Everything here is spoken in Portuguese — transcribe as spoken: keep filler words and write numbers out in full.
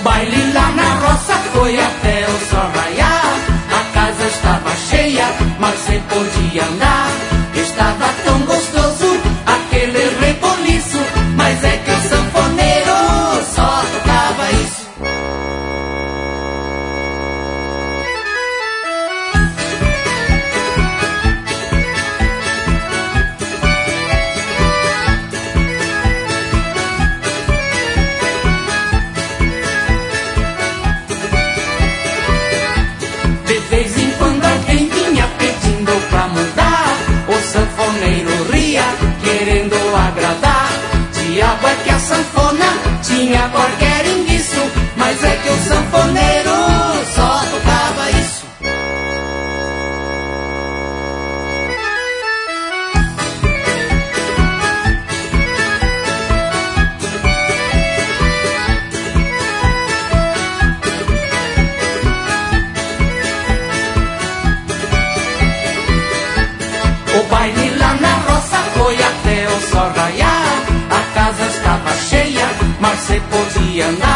baile lá na roça foi até o sol raiar. A casa estava cheia, mas sem podia andar. Estava tão gostoso aquele reboliço, mas é que o sanfoneiro só tocava isso. De vez em quando alguém vinha pedindo pra mudar. O sanfoneiro ria, querendo agradar. Diabo é que a sanfona tinha qualquer indício, mas é que o sanfoneiro só tocava isso. O baile lá na roça foi até o sol raiar. A casa estava cheia, mas se podia andar.